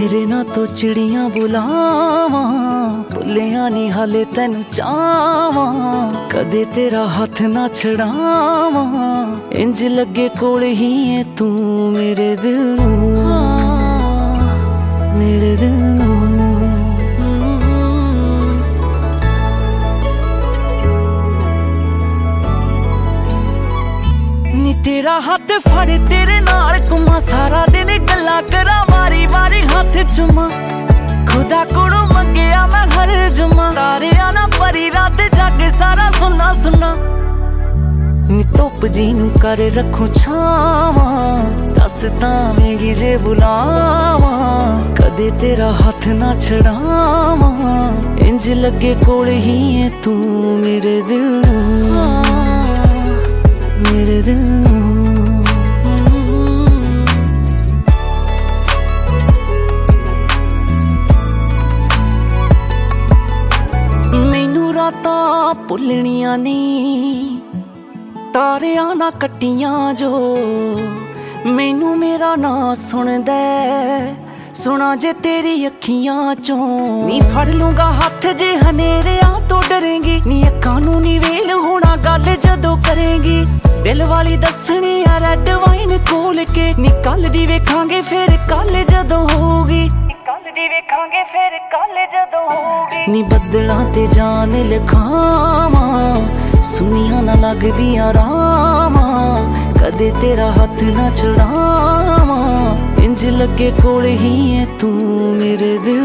तेरे ना तो चिड़ियां बुलावा, भुलिया नी हाले तेनू चावा, कदे तेरा हाथ ना छड़ावा, इंज लगे कोल ही है तू मेरे दिल नू, मेरे दिल नू। नी तेरा हाथ फड़ तेरे नाल घुमा, सारा दिन गल्ला करा वारी वारी हाथ चुमा, खुदा कोलों मंगया मैं हर जुमा, तारिया ना परी रात जग सारा सुना सुना। नी धुप जी नू कर रखूं छावा, दस तावेंगी जे बुलावा, कदे तेरा हाथ ना छड़ावा, इंज लगे कोल ही है तू मेरे दिल नू, मेरे दिल नू। मैनू रातां भुलनियां नी, तारियां ना कट्टियां जो, मैनू मेरा नां सुनदा सुना जे तेरी अखियां चों। नी फड़ लूंगा हाथ जे हनेरिया तो डरेंगी, नी अखां नू नी वेल होना गल जदों करेंगी, दिल वाली दसनी आ रेड वाइन खोल के, नी कल दी वेखांगे फिर कल जदों होगी, वेखांगे फिर कल जदों होगी। नी बदलां ते जान लिखावा, सुनिया ना लगदियां रावा, कदे तेरा हाथ ना छड़ावा, इंज लगे कोल ही है तू मेरे दिल